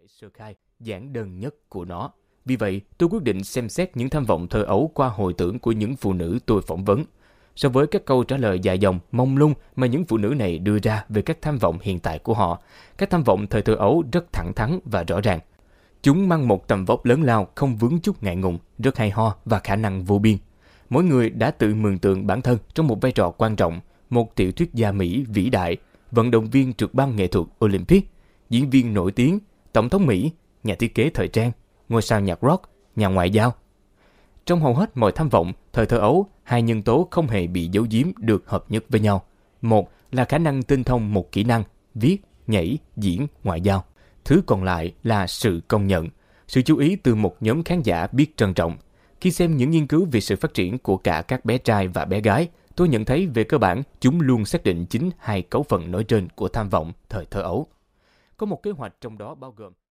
sơ khai, giản đơn nhất của nó. Vì vậy, tôi quyết định xem xét những tham vọng thơ ấu qua hồi tưởng của những phụ nữ tôi phỏng vấn. So với các câu trả lời dài dòng, mông lung mà những phụ nữ này đưa ra về các tham vọng hiện tại của họ, các tham vọng thời thơ ấu rất thẳng thắn và rõ ràng. Chúng mang một tầm vóc lớn lao, không vướng chút ngại ngùng, rất hay ho và khả năng vô biên. Mỗi người đã tự mường tượng bản thân trong một vai trò quan trọng, một tiểu thuyết gia Mỹ vĩ đại, vận động viên trượt băng nghệ thuật Olympic, diễn viên nổi tiếng, tổng thống Mỹ, nhà thiết kế thời trang, ngôi sao nhạc rock, nhà ngoại giao. Trong hầu hết mọi tham vọng, thời thơ ấu, hai nhân tố không hề bị giấu giếm được hợp nhất với nhau. Một là khả năng tinh thông một kỹ năng, viết, nhảy, diễn, ngoại giao. Thứ còn lại là sự công nhận, sự chú ý từ một nhóm khán giả biết trân trọng. Khi xem những nghiên cứu về sự phát triển của cả các bé trai và bé gái, tôi nhận thấy về cơ bản chúng luôn xác định chính hai cấu phần nói trên của tham vọng thời thơ ấu. Có một kế hoạch trong đó bao gồm